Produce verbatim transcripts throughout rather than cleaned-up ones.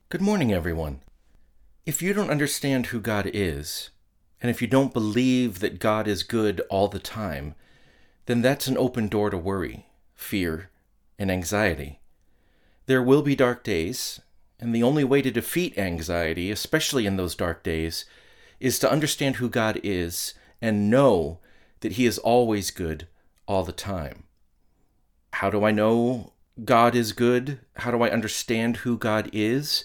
Good morning, everyone. If you don't understand who God is, and if you don't believe that God is good all the time, then that's an open door to worry, fear, and anxiety. There will be dark days, and the only way to defeat anxiety, especially in those dark days, is to understand who God is and know that He is always good all the time. How do I know God is good? How do I understand who God is?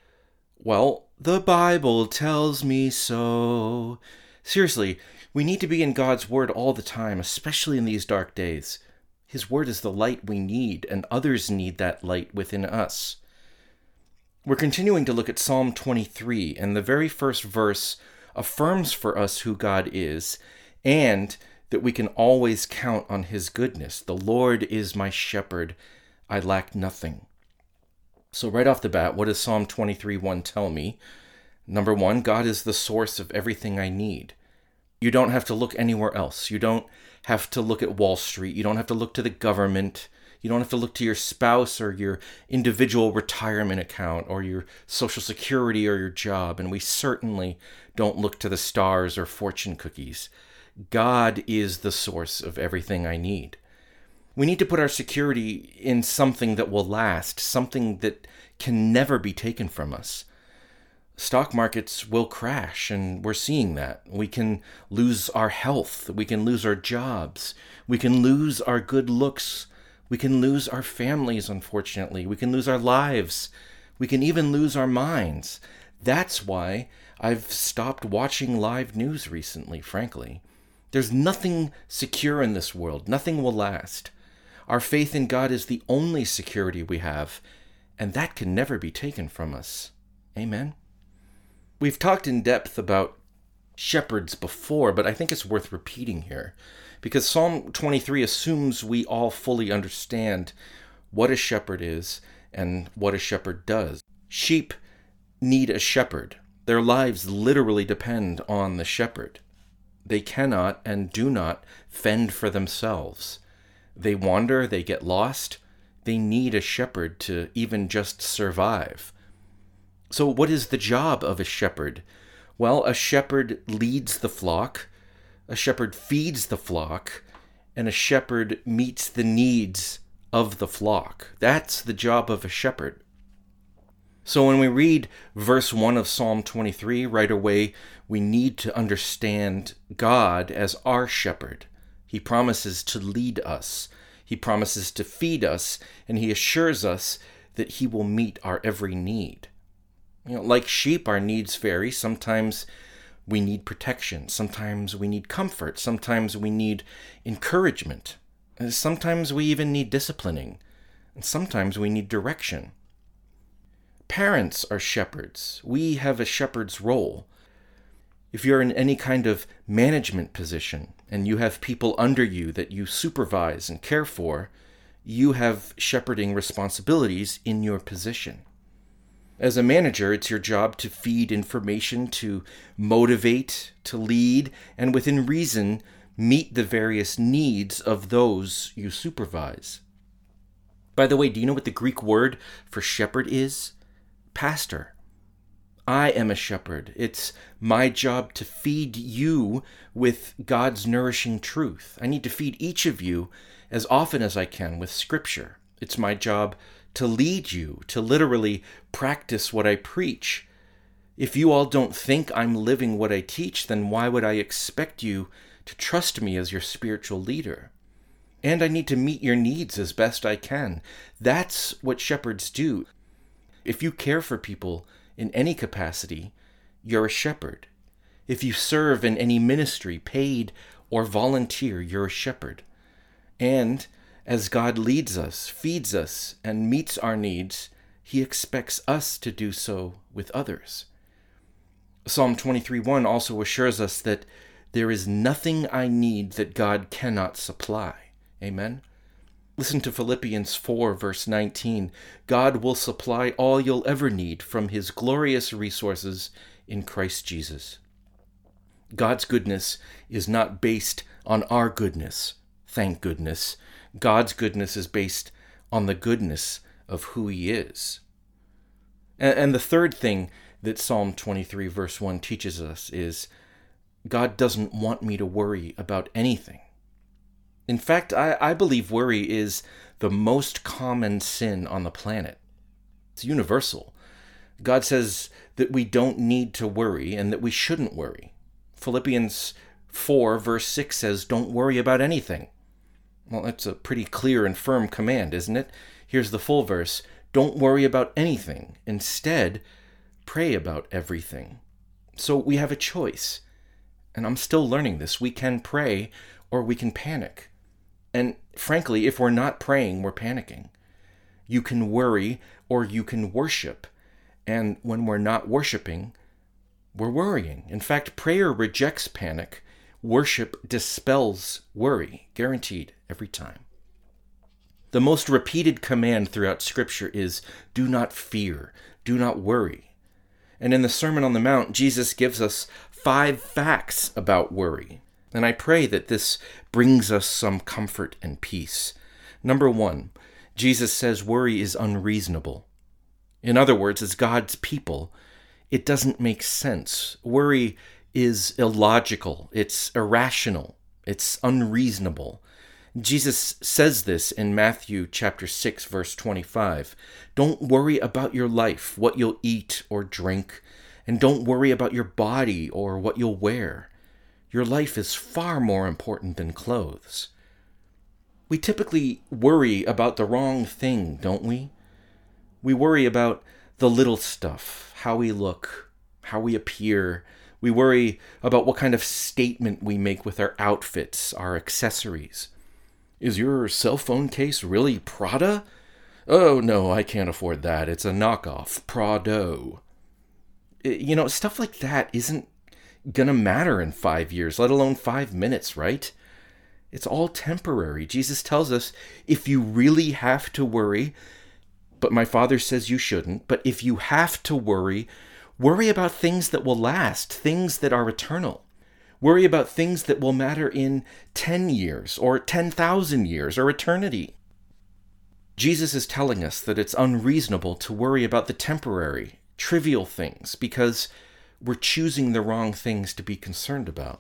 Well, the Bible tells me so. Seriously, we need to be in God's Word all the time, especially in these dark days. His Word is the light we need, and others need that light within us. We're continuing to look at Psalm twenty-three, and the very first verse affirms for us who God is, and that we can always count on His goodness. The Lord is my shepherd, I lack nothing. So right off the bat, what does Psalm twenty-three one tell me? Number one, God is the source of everything I need. You don't have to look anywhere else. You don't have to look at Wall Street. You don't have to look to the government. You don't have to look to your spouse or your individual retirement account or your Social Security or your job. And we certainly don't look to the stars or fortune cookies. God is the source of everything I need. We need to put our security in something that will last, something that can never be taken from us. Stock markets will crash, and we're seeing that. We can lose our health. We can lose our jobs. We can lose our good looks. We can lose our families, unfortunately. We can lose our lives. We can even lose our minds. That's why I've stopped watching live news recently, frankly. There's nothing secure in this world. Nothing will last. Our faith in God is the only security we have, and that can never be taken from us. Amen? We've talked in depth about shepherds before, but I think it's worth repeating here, because Psalm twenty-three assumes we all fully understand what a shepherd is and what a shepherd does. Sheep need a shepherd. Their lives literally depend on the shepherd. They cannot and do not fend for themselves. They wander, they get lost. They need a shepherd to even just survive. So what is the job of a shepherd? Well, a shepherd leads the flock, a shepherd feeds the flock, and a shepherd meets the needs of the flock. That's the job of a shepherd. So when we read verse one of Psalm twenty-three, right away, we need to understand God as our shepherd. He promises to lead us. He promises to feed us, and he assures us that he will meet our every need. You know, like sheep, our needs vary. Sometimes we need protection. Sometimes we need comfort. Sometimes we need encouragement. And sometimes we even need disciplining. And sometimes we need direction. Parents are shepherds. We have a shepherd's role. If you're in any kind of management position and you have people under you that you supervise and care for, you have shepherding responsibilities in your position. As a manager, it's your job to feed information, to motivate, to lead, and within reason, meet the various needs of those you supervise. By the way, do you know what the Greek word for shepherd is? Pastor. I am a shepherd. It's my job to feed you with God's nourishing truth. I need to feed each of you as often as I can with Scripture. It's my job to lead you, to literally practice what I preach. If you all don't think I'm living what I teach, then why would I expect you to trust me as your spiritual leader? And I need to meet your needs as best I can. That's what shepherds do. If you care for people in any capacity, you're a shepherd. If you serve in any ministry, paid or volunteer, you're a shepherd. And as God leads us, feeds us, and meets our needs, he expects us to do so with others. Psalm twenty-three one also assures us that there is nothing I need that God cannot supply. Amen? Listen to Philippians four, verse nineteen. God will supply all you'll ever need from his glorious resources in Christ Jesus. God's goodness is not based on our goodness, thank goodness. God's goodness is based on the goodness of who he is. And, and the third thing that Psalm twenty-three verse one teaches us is God doesn't want me to worry about anything. In fact, I, I believe worry is the most common sin on the planet. It's universal. God says that we don't need to worry and that we shouldn't worry. Philippians four verse six says, don't worry about anything. Well, that's a pretty clear and firm command, isn't it? Here's the full verse. Don't worry about anything. Instead, pray about everything. So we have a choice. And I'm still learning this. We can pray or we can panic. And frankly, if we're not praying, we're panicking. You can worry or you can worship. And when we're not worshiping, we're worrying. In fact, prayer rejects panic. Worship dispels worry, guaranteed every time. The most repeated command throughout Scripture is, do not fear, do not worry. And in the Sermon on the Mount, Jesus gives us five facts about worry. And I pray that this brings us some comfort and peace. Number one, Jesus says worry is unreasonable. In other words, as God's people, it doesn't make sense. Worry is illogical. It's irrational. It's unreasonable. Jesus says this in Matthew chapter six, verse twenty-five. Don't worry about your life, what you'll eat or drink, and don't worry about your body or what you'll wear. Your life is far more important than clothes. We typically worry about the wrong thing, don't we? We worry about the little stuff, how we look, how we appear. We worry about what kind of statement we make with our outfits, our accessories. Is your cell phone case really Prada? Oh, no, I can't afford that. It's a knockoff. Prado. You know, stuff like that isn't gonna matter in five years, let alone five minutes, right? It's all temporary. Jesus tells us if you really have to worry, but my Father says you shouldn't, but if you have to worry, worry about things that will last, things that are eternal. Worry about things that will matter in ten years or ten thousand years or eternity. Jesus is telling us that it's unreasonable to worry about the temporary, trivial things because we're choosing the wrong things to be concerned about.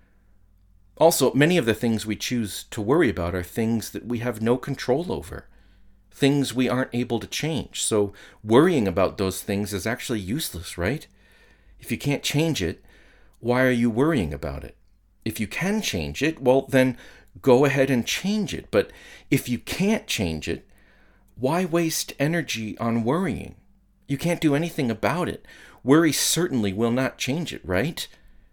Also, many of the things we choose to worry about are things that we have no control over, things we aren't able to change. So worrying about those things is actually useless, right? If you can't change it, why are you worrying about it? If you can change it, well, then go ahead and change it. But if you can't change it, why waste energy on worrying? You can't do anything about it. Worry certainly will not change it, right?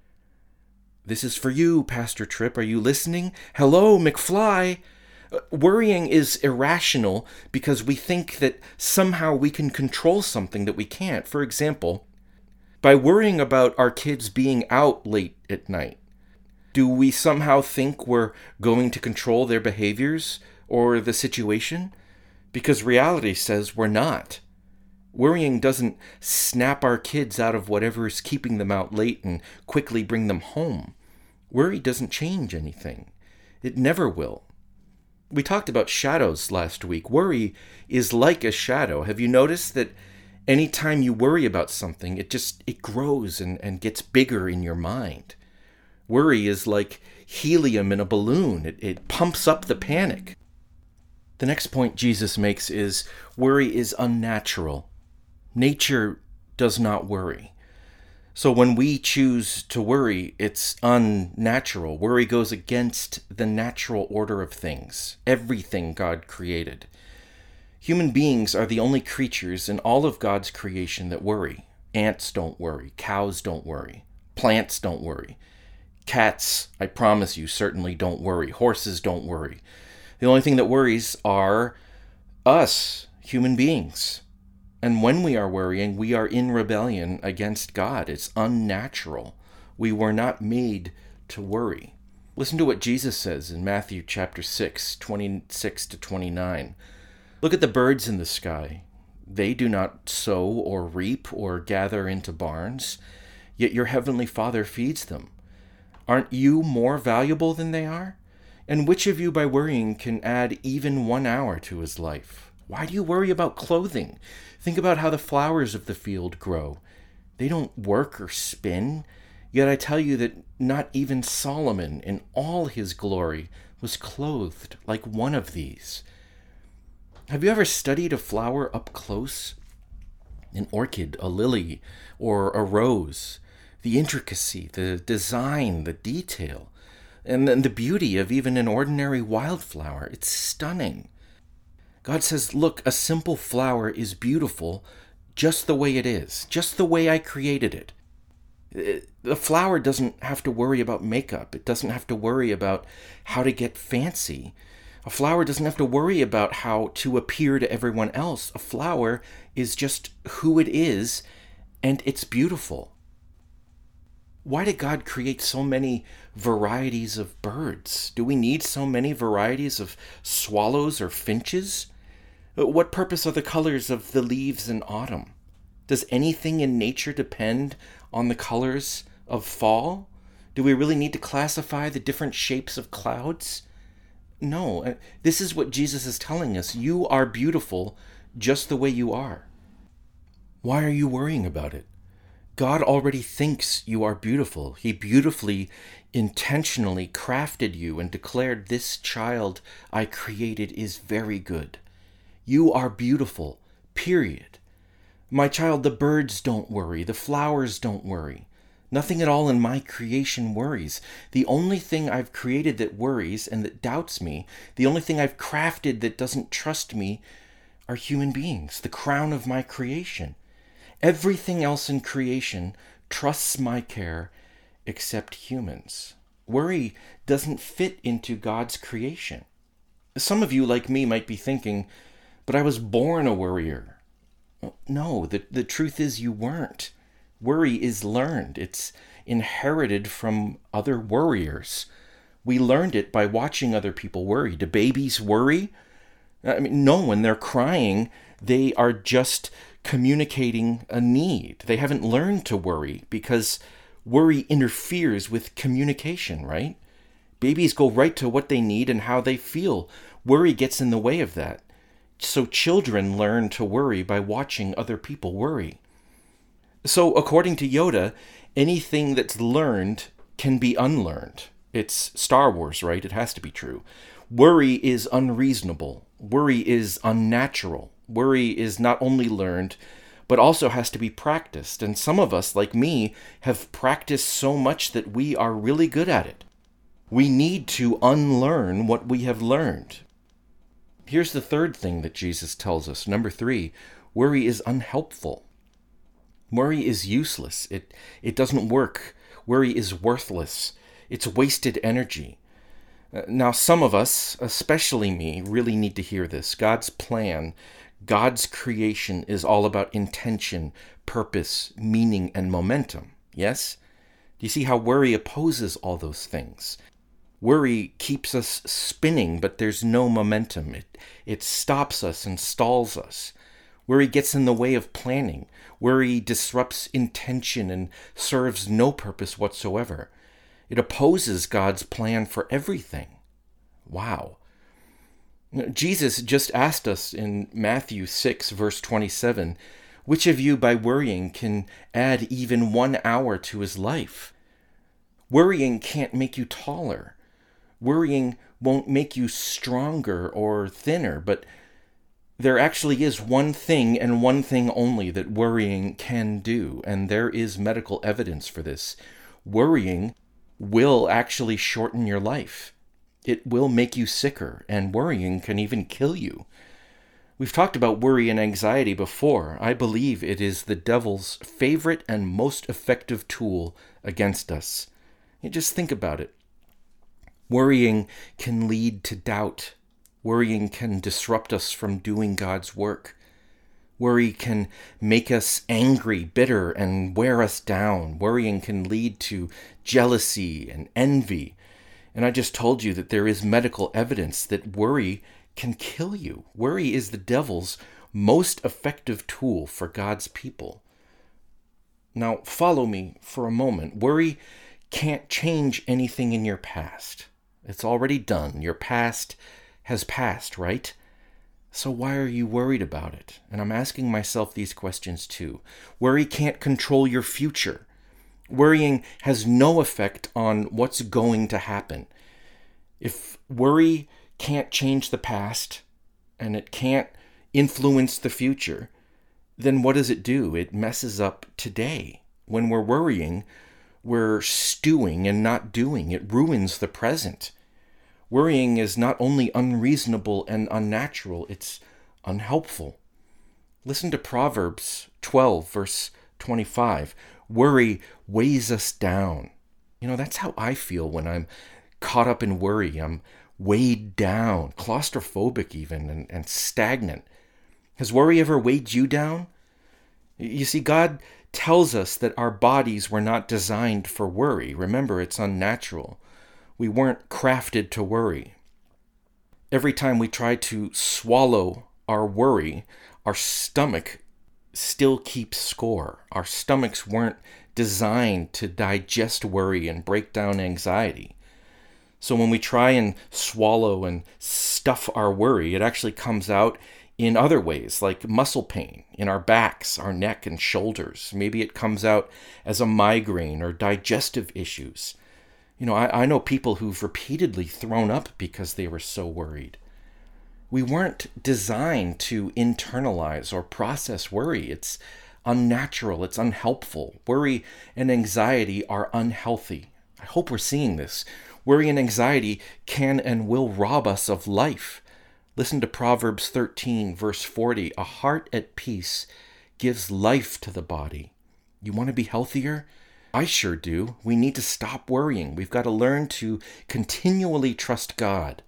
This is for you, Pastor Tripp. Are you listening? Hello, McFly. Uh, worrying is irrational because we think that somehow we can control something that we can't. For example, by worrying about our kids being out late at night, do we somehow think we're going to control their behaviors or the situation? Because reality says we're not. Worrying doesn't snap our kids out of whatever is keeping them out late and quickly bring them home. Worry doesn't change anything. It never will. We talked about shadows last week. Worry is like a shadow. Have you noticed that anytime you worry about something, it just, it grows and, and gets bigger in your mind? Worry is like helium in a balloon. It, it pumps up the panic. The next point Jesus makes is worry is unnatural. Nature does not worry. So when we choose to worry, it's unnatural. Worry goes against the natural order of things, everything God created. Human beings are the only creatures in all of God's creation that worry. Ants don't worry. Cows don't worry. Plants don't worry. Cats, I promise you, certainly don't worry. Horses don't worry. The only thing that worries are us, human beings. And when we are worrying, we are in rebellion against God. It's unnatural. We were not made to worry. Listen to what Jesus says in Matthew chapter six, twenty-six to twenty-nine. Look at the birds in the sky. They do not sow or reap or gather into barns, yet your heavenly Father feeds them. Aren't you more valuable than they are? And which of you by worrying can add even one hour to his life? Why do you worry about clothing? Think about how the flowers of the field grow. They don't work or spin. Yet I tell you that not even Solomon in all his glory was clothed like one of these. Have you ever studied a flower up close? An orchid, a lily, or a rose? The intricacy, the design, the detail, and then the beauty of even an ordinary wildflower. It's stunning. God says, look, a simple flower is beautiful just the way it is, just the way I created it. The flower doesn't have to worry about makeup. It doesn't have to worry about how to get fancy. A flower doesn't have to worry about how to appear to everyone else. A flower is just who it is, and it's beautiful. Why did God create so many varieties of birds? Do we need so many varieties of swallows or finches? What purpose are the colors of the leaves in autumn? Does anything in nature depend on the colors of fall? Do we really need to classify the different shapes of clouds? No, this is what Jesus is telling us. You are beautiful just the way you are. Why are you worrying about it? God already thinks you are beautiful. He beautifully, intentionally crafted you and declared, this child I created is very good. You are beautiful, period. My child, the birds don't worry. The flowers don't worry. Nothing at all in my creation worries. The only thing I've created that worries and that doubts me, the only thing I've crafted that doesn't trust me, are human beings, the crown of my creation. Everything else in creation trusts my care except humans. Worry doesn't fit into God's creation. Some of you, like me, might be thinking, but I was born a worrier. No, the, the truth is you weren't. Worry is learned. It's inherited from other worriers. We learned it by watching other people worry. Do babies worry? I mean, no, when they're crying, they are just communicating a need. They haven't learned to worry because worry interferes with communication, right? Babies go right to what they need and how they feel. Worry gets in the way of that. So children learn to worry by watching other people worry. So according to Yoda, anything that's learned can be unlearned. It's Star Wars, right? It has to be true. Worry is unreasonable. Worry is unnatural. Worry is not only learned, but also has to be practiced. And some of us, like me, have practiced so much that we are really good at it. We need to unlearn what we have learned. Here's the third thing that Jesus tells us. Number three, worry is unhelpful. Worry is useless. It it doesn't work. Worry is worthless. It's wasted energy. Uh, now, some of us, especially me, really need to hear this. God's plan, God's creation is all about intention, purpose, meaning, and momentum. Yes? Do you see how worry opposes all those things? Worry keeps us spinning, but there's no momentum. It, it stops us and stalls us. Worry gets in the way of planning. Worry disrupts intention and serves no purpose whatsoever. It opposes God's plan for everything. Wow. Jesus just asked us in Matthew six, verse twenty-seven, which of you by worrying can add even one hour to his life? Worrying can't make you taller. Worrying won't make you stronger or thinner, but there actually is one thing and one thing only that worrying can do, and there is medical evidence for this. Worrying will actually shorten your life. It will make you sicker, and worrying can even kill you. We've talked about worry and anxiety before. I believe it is the devil's favorite and most effective tool against us. You just think about it. Worrying can lead to doubt. Worrying can disrupt us from doing God's work. Worry can make us angry, bitter, and wear us down. Worrying can lead to jealousy and envy. And I just told you that there is medical evidence that worry can kill you. Worry is the devil's most effective tool for God's people. Now, follow me for a moment. Worry can't change anything in your past. It's already done. Your past has passed, right? So why are you worried about it? And I'm asking myself these questions too. Worry can't control your future. Worrying has no effect on what's going to happen. If worry can't change the past and it can't influence the future, then what does it do? It messes up today. When we're worrying, we're stewing and not doing. It ruins the present. Worrying is not only unreasonable and unnatural, it's unhelpful. Listen to Proverbs twelve, verse twenty-five. Worry weighs us down. You know, that's how I feel when I'm caught up in worry. I'm weighed down, claustrophobic even, and, and stagnant. Has worry ever weighed you down? You see, God tells us that our bodies were not designed for worry. Remember, it's unnatural. We weren't crafted to worry. Every time we try to swallow our worry, our stomach still keeps score. Our stomachs weren't designed to digest worry and break down anxiety. So when we try and swallow and stuff our worry, it actually comes out in other ways, like muscle pain in our backs, our neck and shoulders. Maybe it comes out as a migraine or digestive issues. You know, I, I know people who've repeatedly thrown up because they were so worried. We weren't designed to internalize or process worry. It's unnatural. It's unhelpful. Worry and anxiety are unhealthy. I hope we're seeing this. Worry and anxiety can and will rob us of life. Listen to Proverbs thirteen, verse forty. A heart at peace gives life to the body. You want to be healthier? I sure do. We need to stop worrying. We've got to learn to continually trust God.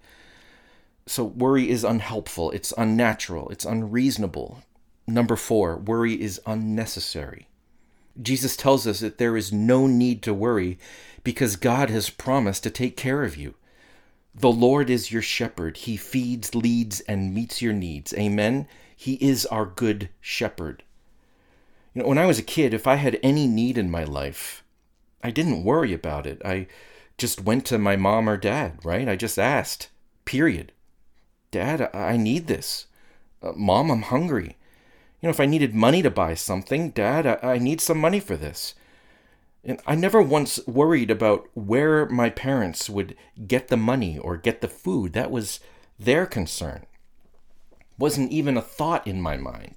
So worry is unhelpful. It's unnatural. It's unreasonable. Number four, worry is unnecessary. Jesus tells us that there is no need to worry because God has promised to take care of you. The Lord is your shepherd. He feeds, leads, and meets your needs. Amen. He is our good shepherd. You know, when I was a kid, if I had any need in my life, I didn't worry about it. I just went to my mom or dad, right? I just asked, period. Dad, I need this. Uh, Mom, I'm hungry. You know, if I needed money to buy something, Dad, I, I need some money for this. And I never once worried about where my parents would get the money or get the food. That was their concern. Wasn't even a thought in my mind.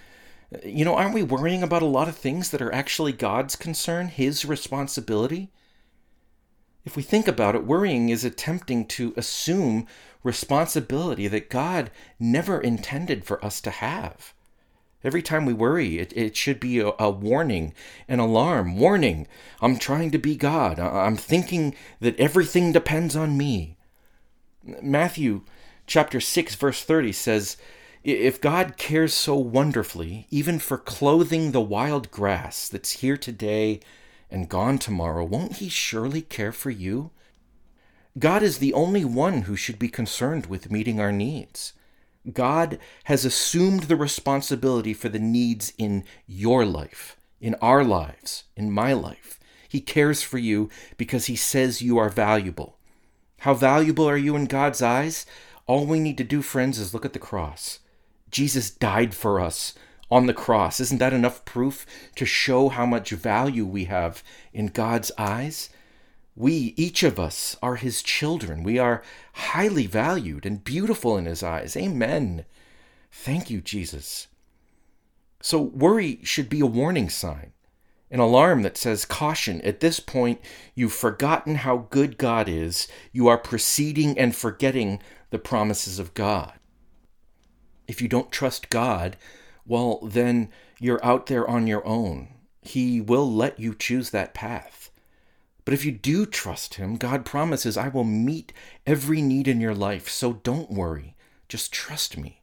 You know, aren't we worrying about a lot of things that are actually God's concern, His responsibility? If we think about it, worrying is attempting to assume responsibility that God never intended for us to have. Every time we worry, it, it should be a, a warning, an alarm. Warning, I'm trying to be God. I'm thinking that everything depends on me. Matthew chapter six, verse thirty says, if God cares so wonderfully, even for clothing the wild grass that's here today and gone tomorrow, won't He surely care for you? God is the only one who should be concerned with meeting our needs. God has assumed the responsibility for the needs in your life, in our lives, in my life. He cares for you because He says you are valuable. How valuable are you in God's eyes? All we need to do, friends, is look at the cross. Jesus died for us on the cross. Isn't that enough proof to show how much value we have in God's eyes? We, each of us, are His children. We are highly valued and beautiful in His eyes. Amen. Thank you, Jesus. So worry should be a warning sign, an alarm that says, caution, at this point, you've forgotten how good God is. You are proceeding and forgetting the promises of God. If you don't trust God, well, then you're out there on your own. He will let you choose that path. But if you do trust Him, God promises, I will meet every need in your life. So don't worry. Just trust me.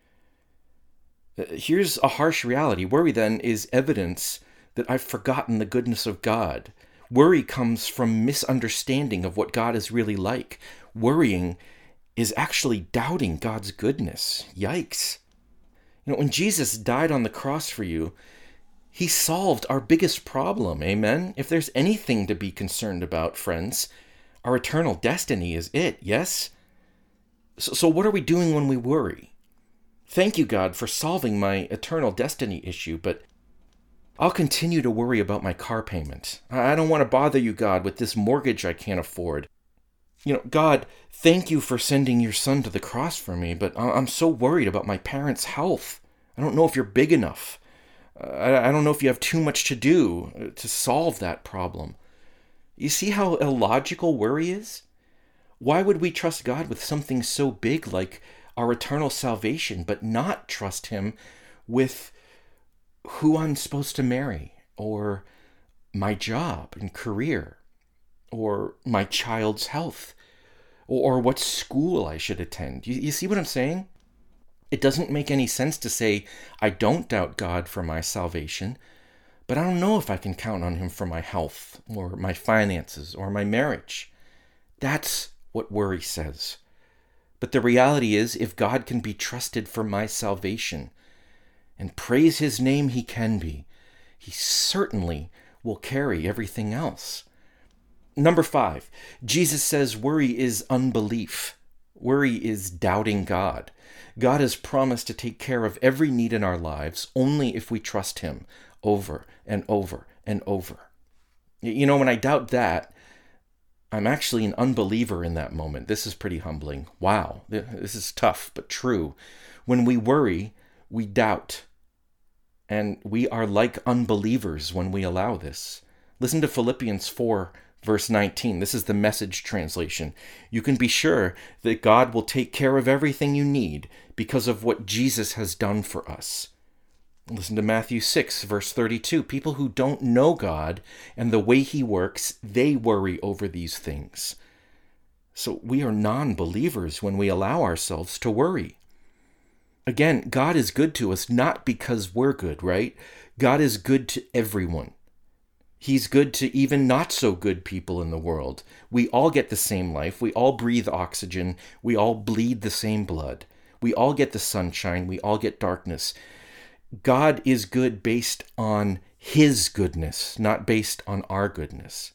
Here's a harsh reality. Worry, then, is evidence that I've forgotten the goodness of God. Worry comes from misunderstanding of what God is really like. Worrying is actually doubting God's goodness. Yikes. You know, when Jesus died on the cross for you, He solved our biggest problem, amen? If there's anything to be concerned about, friends, our eternal destiny is it, yes? So, so what are we doing when we worry? Thank you, God, for solving my eternal destiny issue, but I'll continue to worry about my car payment. I don't want to bother you, God, with this mortgage I can't afford. You know, God, thank you for sending your son to the cross for me, but I- I'm so worried about my parents' health. I don't know if you're big enough. Uh, I, I don't know if you have too much to do to solve that problem. You see how illogical worry is? Why would we trust God with something so big like our eternal salvation, but not trust him with who I'm supposed to marry, or my job and career, or my child's health, or, or what school I should attend? You, you see what I'm saying? It doesn't make any sense to say, I don't doubt God for my salvation, but I don't know if I can count on him for my health, or my finances, or my marriage. That's what worry says. But the reality is, if God can be trusted for my salvation, and praise his name he can be, he certainly will carry everything else. Number five, Jesus says worry is unbelief. Worry is doubting God. God has promised to take care of every need in our lives only if we trust him over and over and over. You know, when I doubt that, I'm actually an unbeliever in that moment. This is pretty humbling. Wow, this is tough, but true. When we worry, we doubt. And we are like unbelievers when we allow this. Listen to Philippians four, verse nineteen. This is the Message translation. You can be sure that God will take care of everything you need because of what Jesus has done for us. Listen to Matthew six, verse thirty-two. People who don't know God and the way he works, they worry over these things. So we are non-believers when we allow ourselves to worry. Again, God is good to us not because we're good, right? God is good to everyone. He's good to even not so good people in the world. We all get the same life. We all breathe oxygen. We all bleed the same blood. We all get the sunshine. We all get darkness. God is good based on his goodness, not based on our goodness.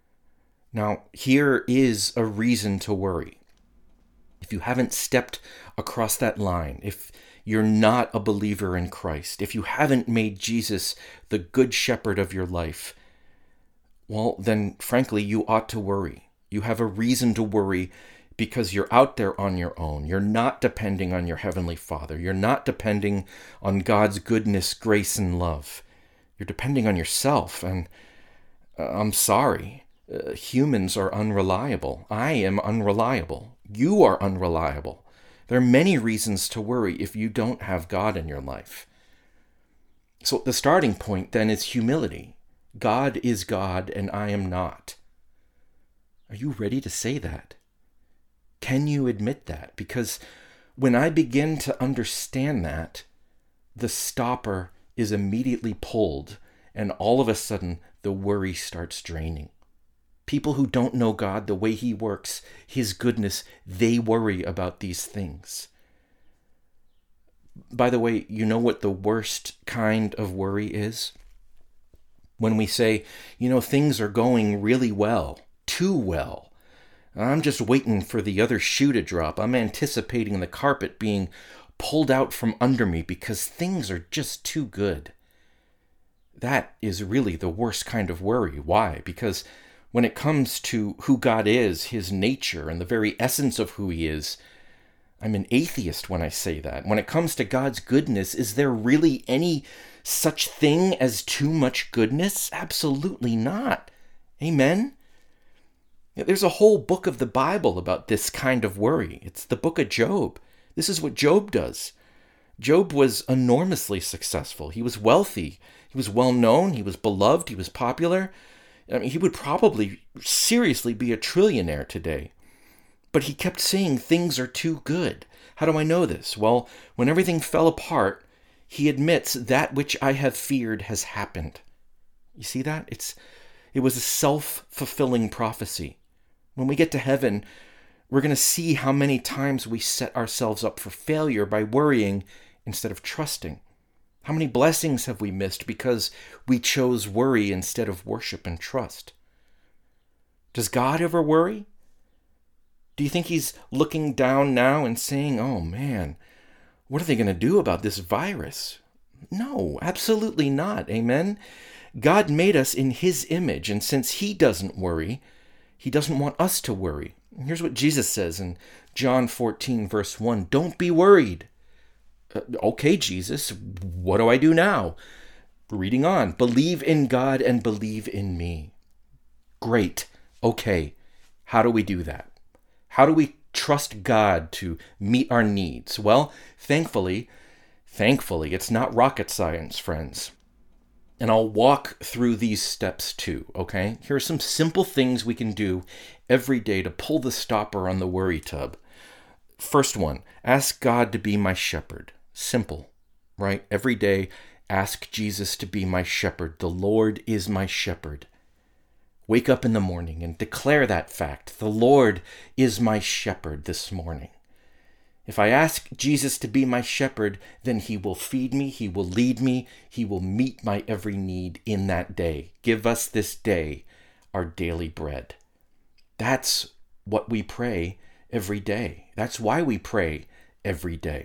Now, here is a reason to worry. If you haven't stepped across that line, if you're not a believer in Christ, if you haven't made Jesus the good shepherd of your life, well, then frankly, you ought to worry. You have a reason to worry because you're out there on your own. You're not depending on your Heavenly Father. You're not depending on God's goodness, grace, and love. You're depending on yourself. And uh, I'm sorry, uh, humans are unreliable. I am unreliable. You are unreliable. There are many reasons to worry if you don't have God in your life. So the starting point then is humility. God is God and I am not. Are you ready to say that? Can you admit that? Because when I begin to understand that, the stopper is immediately pulled and all of a sudden the worry starts draining. People who don't know God, the way he works, his goodness, they worry about these things. By the way, you know what the worst kind of worry is? When we say, you know, things are going really well, too well. I'm just waiting for the other shoe to drop. I'm anticipating the carpet being pulled out from under me because things are just too good. That is really the worst kind of worry. Why? Because when it comes to who God is, his nature, and the very essence of who he is, I'm an atheist when I say that. When it comes to God's goodness, is there really any such thing as too much goodness? Absolutely not. Amen? There's a whole book of the Bible about this kind of worry. It's the book of Job. This is what Job does. Job was enormously successful. He was wealthy. He was well known. He was beloved. He was popular. I mean, he would probably seriously be a trillionaire today. But he kept saying things are too good. How do I know this? Well, when everything fell apart, he admits that which I have feared has happened. You see that? It's it was a self-fulfilling prophecy. When we get to heaven, we're going to see how many times we set ourselves up for failure by worrying instead of trusting. How many blessings have we missed because we chose worry instead of worship and trust? Does God ever worry? Do you think he's looking down now and saying, oh man, What are they going to do about this virus? No, absolutely not. Amen. God made us in his image, and since he doesn't worry, he doesn't want us to worry. Here's what Jesus says in John fourteen, verse one. Don't be worried. Uh, okay, Jesus, what do I do now? Reading on. Believe in God and believe in me. Great. Okay. How do we do that? How do we trust God to meet our needs? Well, thankfully, thankfully, it's not rocket science, friends. And I'll walk through these steps too, okay? Here are some simple things we can do every day to pull the stopper on the worry tub. First one, ask God to be my shepherd. Simple, right? Every day, ask Jesus to be my shepherd. The Lord is my shepherd. Wake up in the morning and declare that fact. The Lord is my shepherd this morning. If I ask Jesus to be my shepherd, then he will feed me, he will lead me, he will meet my every need in that day. Give us this day our daily bread. That's what we pray every day. That's why we pray every day.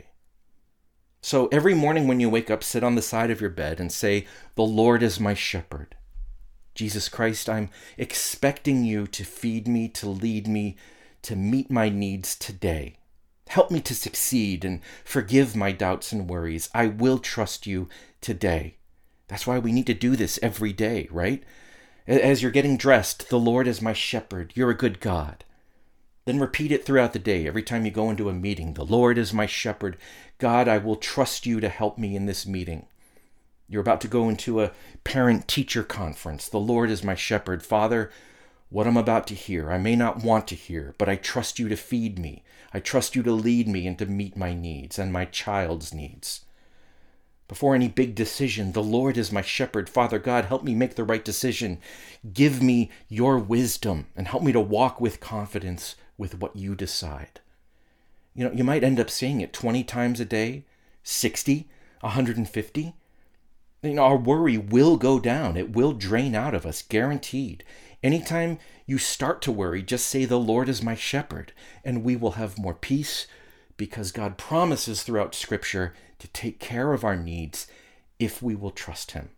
So every morning when you wake up, sit on the side of your bed and say, the Lord is my shepherd. Jesus Christ, I'm expecting you to feed me, to lead me, to meet my needs today. Help me to succeed and forgive my doubts and worries. I will trust you today. That's why we need to do this every day, right? As you're getting dressed, the Lord is my shepherd. You're a good God. Then repeat it throughout the day. Every time you go into a meeting, the Lord is my shepherd. God, I will trust you to help me in this meeting. You're about to go into a parent-teacher conference. The Lord is my shepherd. Father, what I'm about to hear, I may not want to hear, but I trust you to feed me. I trust you to lead me and to meet my needs and my child's needs. Before any big decision, the Lord is my shepherd. Father God, help me make the right decision. Give me your wisdom and help me to walk with confidence with what you decide. You know, you might end up saying it twenty times a day, sixty, one hundred fifty. You know, our worry will go down. It will drain out of us, guaranteed. Anytime you start to worry, just say, the Lord is my shepherd, and we will have more peace because God promises throughout Scripture to take care of our needs if we will trust him.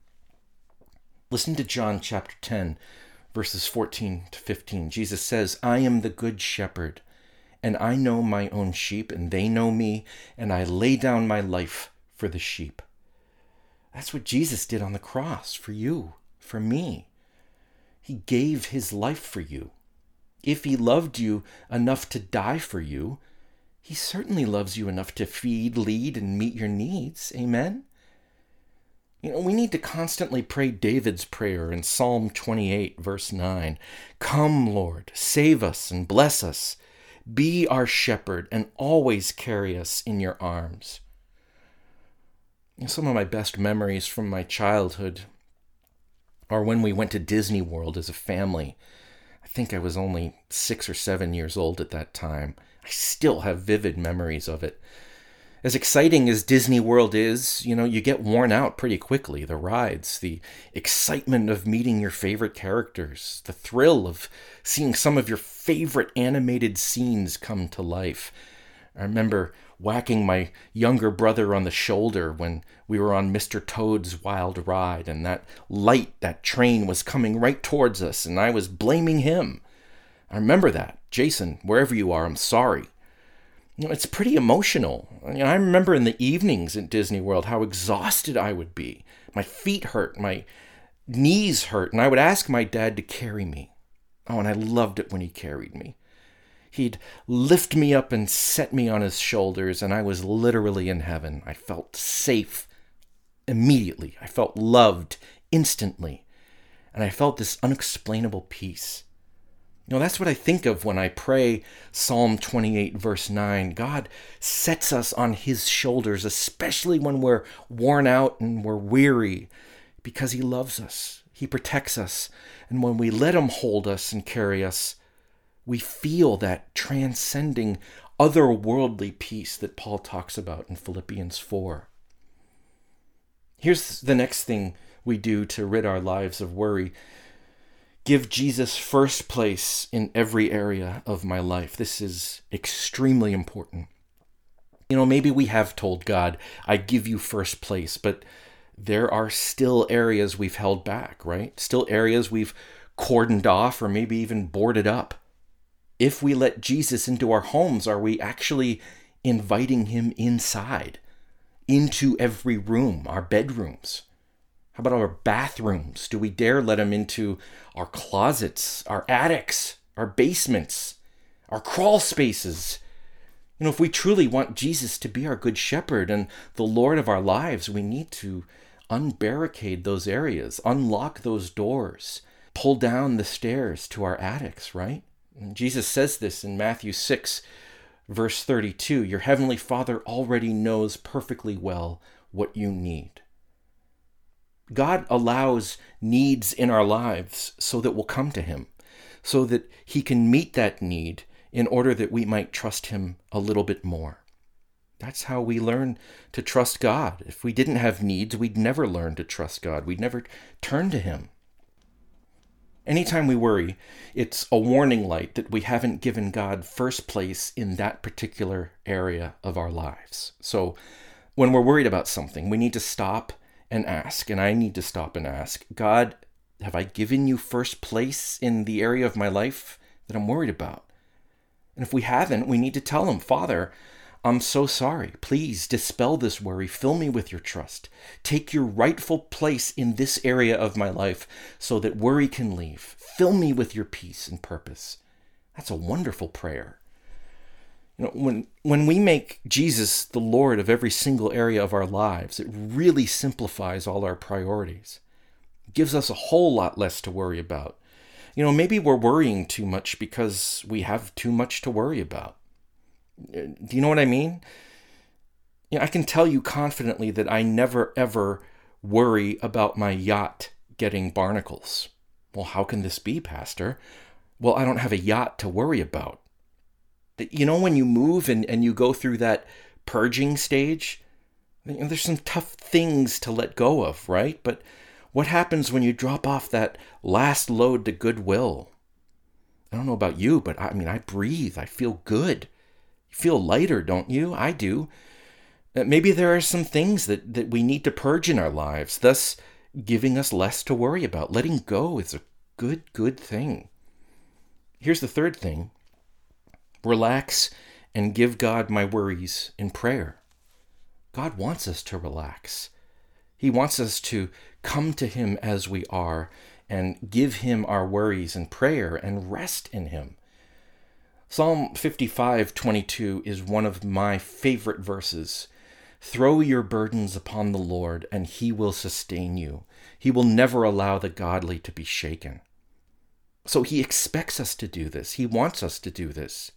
Listen to John chapter ten, verses fourteen to fifteen. Jesus says, I am the good shepherd, and I know my own sheep, and they know me, and I lay down my life for the sheep. That's what Jesus did on the cross for you, for me. He gave his life for you. If he loved you enough to die for you, he certainly loves you enough to feed, lead, and meet your needs. Amen? You know, we need to constantly pray David's prayer in Psalm twenty-eight, verse nine. Come, Lord, save us and bless us. Be our shepherd and always carry us in your arms. Some of my best memories from my childhood are when we went to Disney World as a family. I think I was only six or seven years old at that time. I still have vivid memories of it. As exciting as Disney World is, you know, you get worn out pretty quickly. The rides, the excitement of meeting your favorite characters, the thrill of seeing some of your favorite animated scenes come to life. I remember whacking my younger brother on the shoulder when we were on Mister Toad's Wild Ride, and that light, that train was coming right towards us, and I was blaming him. I remember that. Jason, wherever you are, I'm sorry. You know, it's pretty emotional. I mean, I remember in the evenings at Disney World how exhausted I would be. My feet hurt, my knees hurt, and I would ask my dad to carry me. Oh, and I loved it when he carried me. He'd lift me up and set me on his shoulders, and I was literally in heaven. I felt safe immediately. I felt loved instantly. And I felt this unexplainable peace. You know, that's what I think of when I pray Psalm twenty-eight, verse nine. God sets us on his shoulders, especially when we're worn out and we're weary, because he loves us. He protects us. And when we let him hold us and carry us, we feel that transcending, otherworldly peace that Paul talks about in Philippians four. Here's the next thing we do to rid our lives of worry. Give Jesus first place in every area of my life. This is extremely important. You know, maybe we have told God, I give you first place, but there are still areas we've held back, right? Still areas we've cordoned off or maybe even boarded up. If we let Jesus into our homes, are we actually inviting him inside, into every room, our bedrooms? How about our bathrooms? Do we dare let him into our closets, our attics, our basements, our crawl spaces? You know, if we truly want Jesus to be our good shepherd and the Lord of our lives, we need to unbarricade those areas, unlock those doors, pull down the stairs to our attics, right? And Jesus says this in Matthew six, verse thirty-two, your heavenly Father already knows perfectly well what you need. God allows needs in our lives so that we'll come to him, so that he can meet that need in order that we might trust him a little bit more. That's how we learn to trust God. If we didn't have needs, we'd never learn to trust God. We'd never turn to him. Anytime we worry, it's a warning light that we haven't given God first place in that particular area of our lives. So when we're worried about something, we need to stop and ask, and I need to stop and ask, God, have I given you first place in the area of my life that I'm worried about? And if we haven't, we need to tell him, Father, I'm so sorry. Please dispel this worry. Fill me with your trust. Take your rightful place in this area of my life so that worry can leave. Fill me with your peace and purpose. That's a wonderful prayer. You know, when, when we make Jesus the Lord of every single area of our lives, it really simplifies all our priorities. It gives us a whole lot less to worry about. You know, maybe we're worrying too much because we have too much to worry about. Do you know what I mean? You know, I can tell you confidently that I never ever worry about my yacht getting barnacles. Well, how can this be, Pastor? Well, I don't have a yacht to worry about. You know, when you move and, and you go through that purging stage, you know, there's some tough things to let go of, right? But what happens when you drop off that last load to Goodwill? I don't know about you, but I mean, I breathe. I feel good. You feel lighter, don't you? I do. Maybe there are some things that, that we need to purge in our lives, thus giving us less to worry about. Letting go is a good, good thing. Here's the third thing. Relax and give God my worries in prayer. God wants us to relax. He wants us to come to him as we are and give him our worries in prayer and rest in him. Psalm fifty-five twenty-two is one of my favorite verses. Throw your burdens upon the Lord, and he will sustain you. He will never allow the godly to be shaken. So he expects us to do this. He wants us to do this.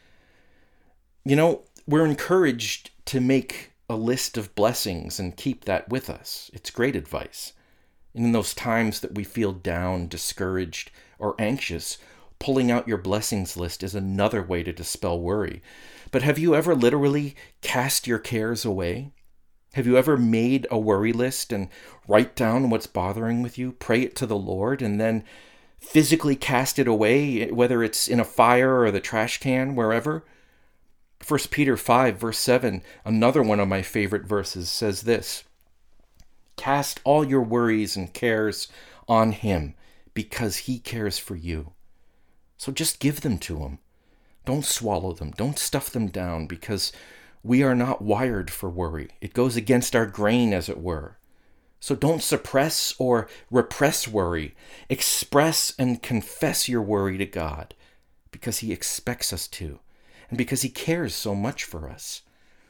You know, we're encouraged to make a list of blessings and keep that with us. It's great advice. And in those times that we feel down, discouraged, or anxious, pulling out your blessings list is another way to dispel worry. But have you ever literally cast your cares away? Have you ever made a worry list and write down what's bothering with you, pray it to the Lord, and then physically cast it away, whether it's in a fire or the trash can, wherever? First Peter five, verse seven, another one of my favorite verses, says this: cast all your worries and cares on him because he cares for you. So just give them to him. Don't swallow them. Don't stuff them down, because we are not wired for worry. It goes against our grain, as it were. So don't suppress or repress worry. Express and confess your worry to God, because he expects us to, and because he cares so much for us.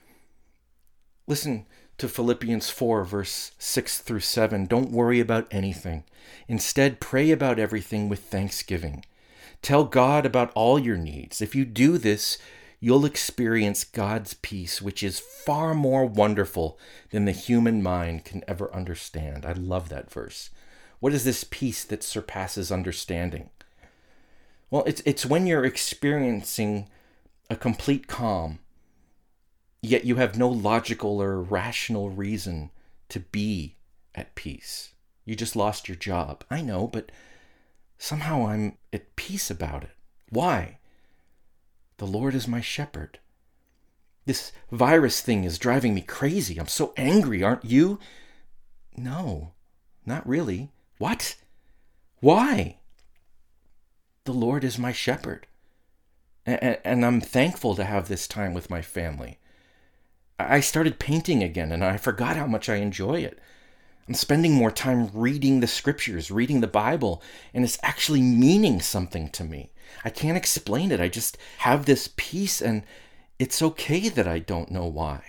Listen to Philippians four, verse six through seven. Don't worry about anything. Instead, pray about everything with thanksgiving. Tell God about all your needs. If you do this, you'll experience God's peace, which is far more wonderful than the human mind can ever understand. I love that verse. What is this peace that surpasses understanding? Well, it's it's when you're experiencing a complete calm, yet you have no logical or rational reason to be at peace. You just lost your job. I know, but somehow I'm at peace about it. Why? The Lord is my shepherd. This virus thing is driving me crazy. I'm so angry, aren't you? No, not really. What? Why? The Lord is my shepherd. And, and I'm thankful to have this time with my family. I started painting again, and I forgot how much I enjoy it. I'm spending more time reading the scriptures, reading the Bible, and it's actually meaning something to me. I can't explain it. I just have this peace, and it's okay that I don't know why.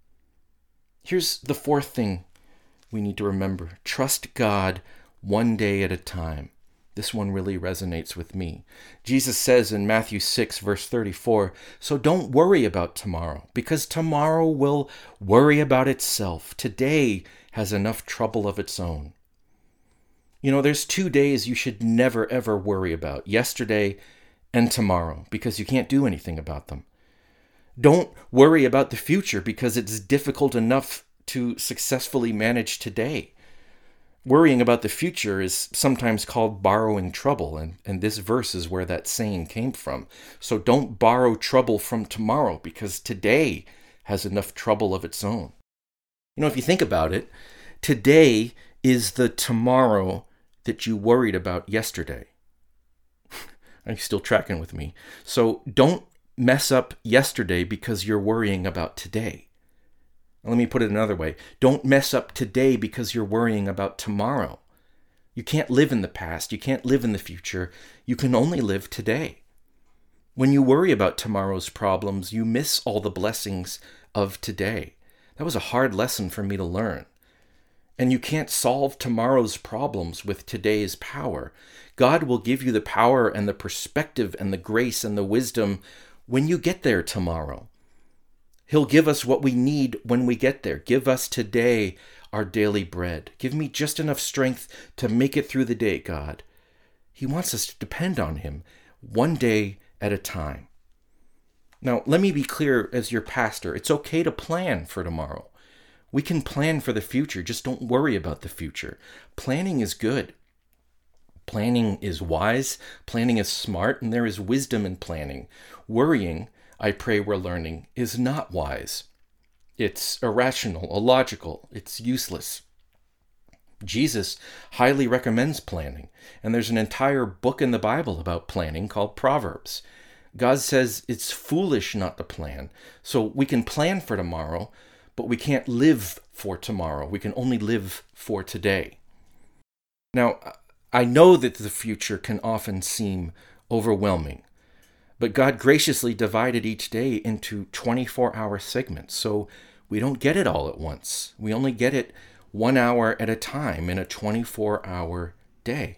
Here's the fourth thing we need to remember. Trust God one day at a time. This one really resonates with me. Jesus says in Matthew six, verse thirty-four, "So don't worry about tomorrow, because tomorrow will worry about itself. Today has enough trouble of its own." You know, there's two days you should never, ever worry about: yesterday and tomorrow, because you can't do anything about them. Don't worry about the future, because it's difficult enough to successfully manage today. Worrying about the future is sometimes called borrowing trouble, and, and this verse is where that saying came from. So don't borrow trouble from tomorrow, because today has enough trouble of its own. You know, if you think about it, today is the tomorrow that you worried about yesterday. Are you still tracking with me? So don't mess up yesterday because you're worrying about today. Let me put it another way. Don't mess up today because you're worrying about tomorrow. You can't live in the past. You can't live in the future. You can only live today. When you worry about tomorrow's problems, you miss all the blessings of today. That was a hard lesson for me to learn. And you can't solve tomorrow's problems with today's power. God will give you the power and the perspective and the grace and the wisdom when you get there tomorrow. He'll give us what we need when we get there. Give us today our daily bread. Give me just enough strength to make it through the day, God. He wants us to depend on him one day at a time. Now, let me be clear as your pastor. It's okay to plan for tomorrow. We can plan for the future. Just don't worry about the future. Planning is good. Planning is wise. Planning is smart, and there is wisdom in planning. Worrying, I pray we're learning, is not wise. It's irrational, illogical, it's useless. Jesus highly recommends planning, and there's an entire book in the Bible about planning called Proverbs. God says it's foolish not to plan. So we can plan for tomorrow, but we can't live for tomorrow. We can only live for today. Now, I know that the future can often seem overwhelming. But God graciously divided each day into twenty-four hour segments, so we don't get it all at once. We only get it one hour at a time in a twenty-four hour day.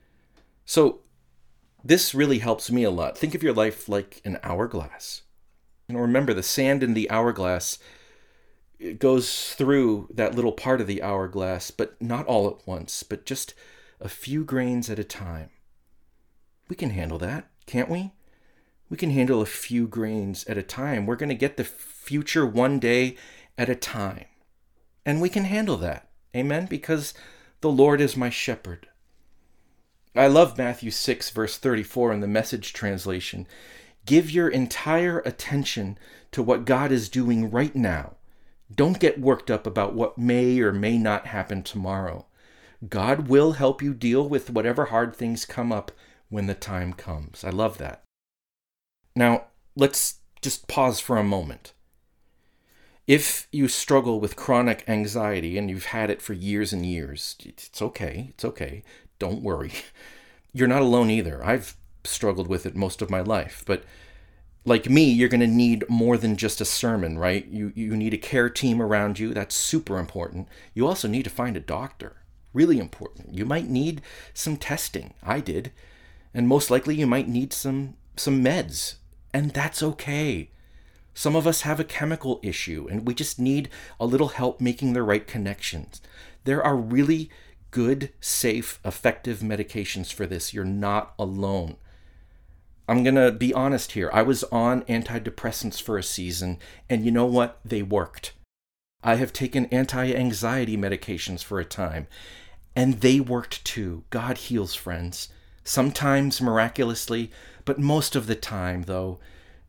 So this really helps me a lot. Think of your life like an hourglass. You know, remember, the sand in the hourglass, it goes through that little part of the hourglass, but not all at once, but just a few grains at a time. We can handle that, can't we? We can handle a few grains at a time. We're going to get the future one day at a time. And we can handle that. Amen? Because the Lord is my shepherd. I love Matthew six, verse thirty-four in the Message translation. Give your entire attention to what God is doing right now. Don't get worked up about what may or may not happen tomorrow. God will help you deal with whatever hard things come up when the time comes. I love that. Now, let's just pause for a moment. If you struggle with chronic anxiety and you've had it for years and years, it's okay. It's okay. Don't worry. You're not alone either. I've struggled with it most of my life. But like me, you're going to need more than just a sermon, right? You, you need a care team around you. That's super important. You also need to find a doctor. Really important. You might need some testing. I did. And most likely you might need some, some meds. And that's okay. Some of us have a chemical issue, and we just need a little help making the right connections. There are really good, safe, effective medications for this. You're not alone. I'm going to be honest here. I was on antidepressants for a season, and you know what? They worked. I have taken anti-anxiety medications for a time, and they worked too. God heals, friends. Sometimes miraculously, but most of the time, though,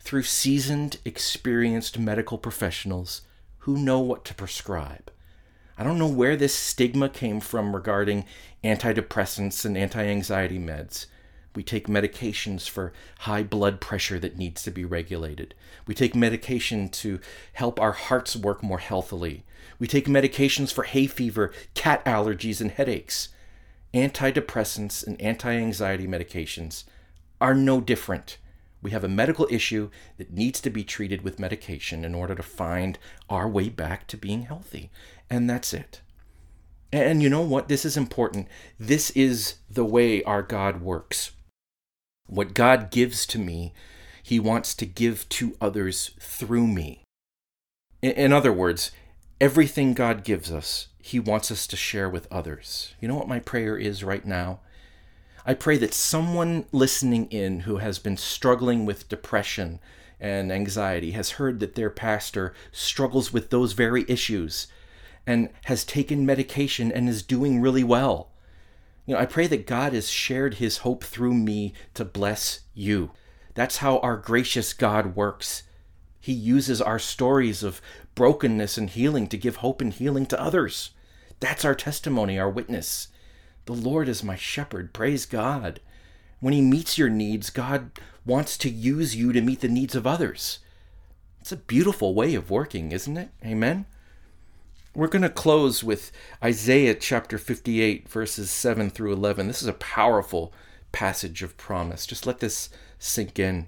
through seasoned, experienced medical professionals who know what to prescribe. I don't know where this stigma came from regarding antidepressants and anti-anxiety meds. We take medications for high blood pressure that needs to be regulated. We take medication to help our hearts work more healthily. We take medications for hay fever, cat allergies, and headaches. Antidepressants and anti-anxiety medications are no different. We have a medical issue that needs to be treated with medication in order to find our way back to being healthy. And that's it. And you know what? This is important. This is the way our God works. What God gives to me, he wants to give to others through me. In other words, everything God gives us, he wants us to share with others. You know what my prayer is right now? I pray that someone listening in who has been struggling with depression and anxiety has heard that their pastor struggles with those very issues and has taken medication and is doing really well. You know, I pray that God has shared his hope through me to bless you. That's how our gracious God works. He uses our stories of brokenness and healing to give hope and healing to others. That's our testimony, our witness. The Lord is my shepherd. Praise God. When he meets your needs, God wants to use you to meet the needs of others. It's a beautiful way of working, isn't it? Amen? We're going to close with Isaiah chapter fifty-eight, verses seven through eleven. This is a powerful passage of promise. Just let this sink in.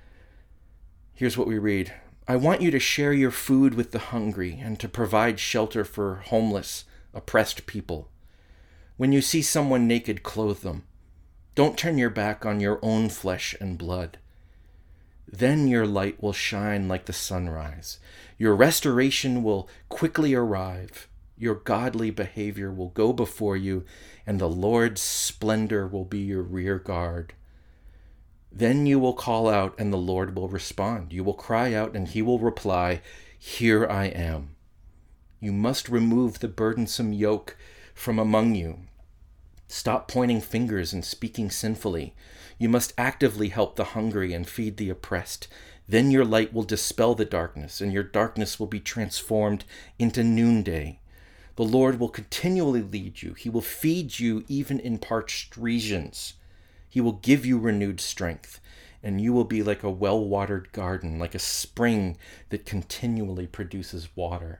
Here's what we read. I want you to share your food with the hungry and to provide shelter for homeless, oppressed people. When you see someone naked, clothe them. Don't turn your back on your own flesh and blood. Then your light will shine like the sunrise. Your restoration will quickly arrive. Your godly behavior will go before you, and the Lord's splendor will be your rear guard. Then you will call out, and the Lord will respond. You will cry out, and he will reply, Here I am. You must remove the burdensome yoke from among you. Stop pointing fingers and speaking sinfully. You must actively help the hungry and feed the oppressed. Then your light will dispel the darkness, and your darkness will be transformed into noonday. The Lord will continually lead you. He will feed you even in parched regions. He will give you renewed strength, and you will be like a well-watered garden, like a spring that continually produces water.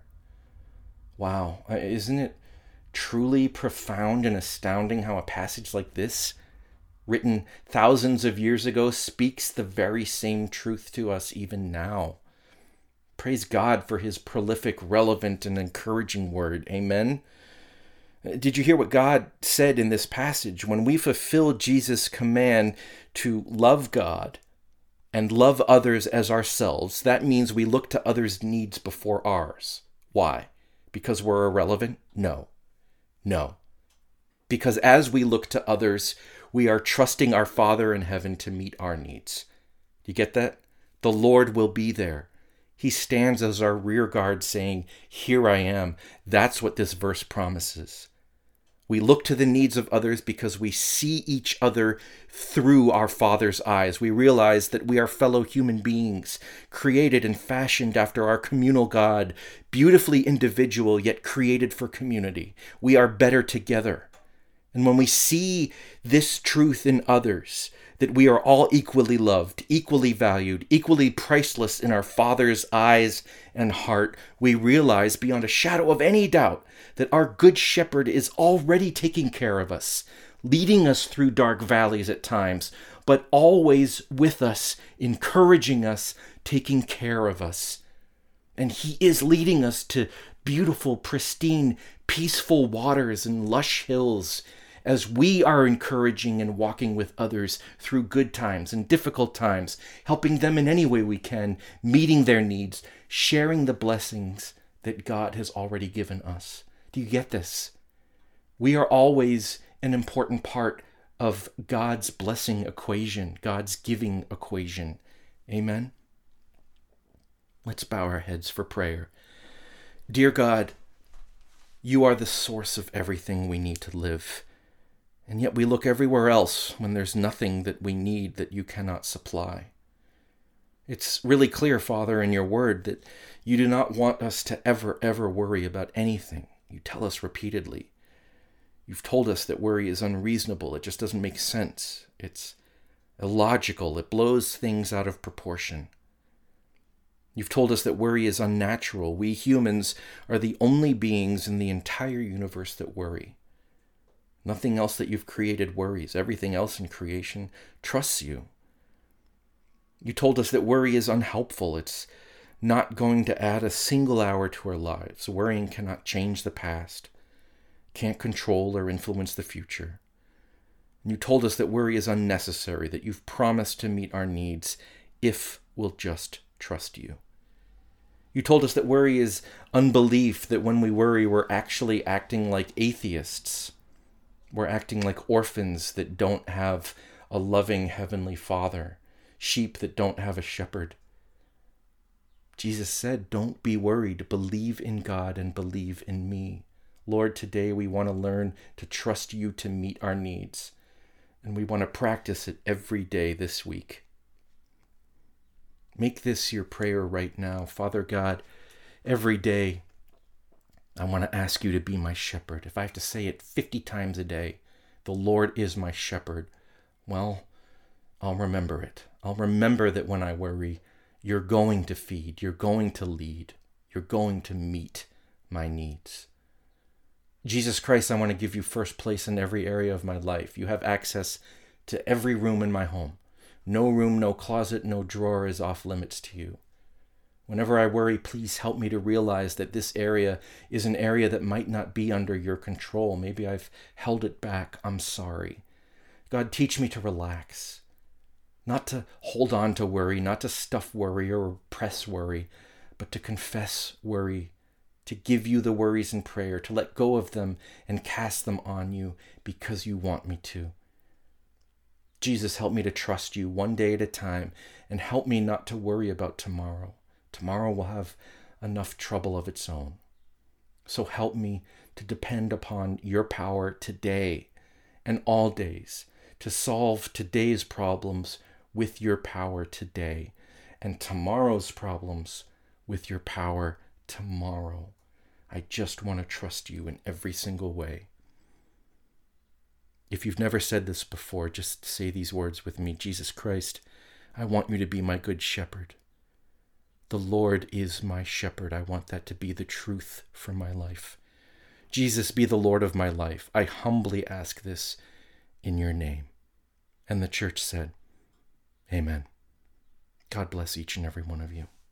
Wow, isn't it truly profound and astounding how a passage like this, written thousands of years ago, speaks the very same truth to us even now? Praise God for his prolific, relevant, and encouraging word. Amen. Did you hear what God said in this passage? When we fulfill Jesus' command to love God and love others as ourselves, that means we look to others' needs before ours. Why? Because we're irrelevant? No. No. Because as we look to others, we are trusting our Father in heaven to meet our needs. Do you get that? The Lord will be there. He stands as our rear guard saying, Here I am. That's what this verse promises. We look to the needs of others because we see each other through our Father's eyes. We realize that we are fellow human beings, created and fashioned after our communal God, beautifully individual yet created for community. We are better together. And when we see this truth in others, that we are all equally loved, equally valued, equally priceless in our Father's eyes and heart, we realize beyond a shadow of any doubt that our Good Shepherd is already taking care of us, leading us through dark valleys at times, but always with us, encouraging us, taking care of us. And he is leading us to beautiful, pristine, peaceful waters and lush hills, as we are encouraging and walking with others through good times and difficult times, helping them in any way we can, meeting their needs, sharing the blessings that God has already given us. Do you get this? We are always an important part of God's blessing equation, God's giving equation. Amen? Let's bow our heads for prayer. Dear God, you are the source of everything we need to live. And yet we look everywhere else when there's nothing that we need that you cannot supply. It's really clear, Father, in your word that you do not want us to ever, ever worry about anything. You tell us repeatedly. You've told us that worry is unreasonable. It just doesn't make sense. It's illogical. It blows things out of proportion. You've told us that worry is unnatural. We humans are the only beings in the entire universe that worry. Nothing else that you've created worries. Everything else in creation trusts you. You told us that worry is unhelpful. It's not going to add a single hour to our lives. Worrying cannot change the past, can't control or influence the future. And you told us that worry is unnecessary, that you've promised to meet our needs if we'll just trust you. You told us that worry is unbelief, that when we worry, we're actually acting like atheists. We're acting like orphans that don't have a loving heavenly Father, sheep that don't have a shepherd. Jesus said, don't be worried. Believe in God and believe in me. Lord, today we want to learn to trust you to meet our needs. And we want to practice it every day this week. Make this your prayer right now. Father God, every day I want to ask you to be my shepherd. If I have to say it fifty times a day, the Lord is my shepherd, well, I'll remember it. I'll remember that when I worry, you're going to feed, you're going to lead, you're going to meet my needs. Jesus Christ, I want to give you first place in every area of my life. You have access to every room in my home. No room, no closet, no drawer is off limits to you. Whenever I worry, please help me to realize that this area is an area that might not be under your control. Maybe I've held it back. I'm sorry. God, teach me to relax. Not to hold on to worry, not to stuff worry or repress worry, but to confess worry, to give you the worries in prayer, to let go of them and cast them on you because you want me to. Jesus, help me to trust you one day at a time and help me not to worry about tomorrow. Tomorrow will have enough trouble of its own. So help me to depend upon your power today and all days to solve today's problems with your power today and tomorrow's problems with your power tomorrow. I just want to trust you in every single way. If you've never said this before, just say these words with me. Jesus Christ, I want you to be my good shepherd. The Lord is my shepherd. I want that to be the truth for my life. Jesus, be the Lord of my life. I humbly ask this in your name. And the church said, Amen. God bless each and every one of you.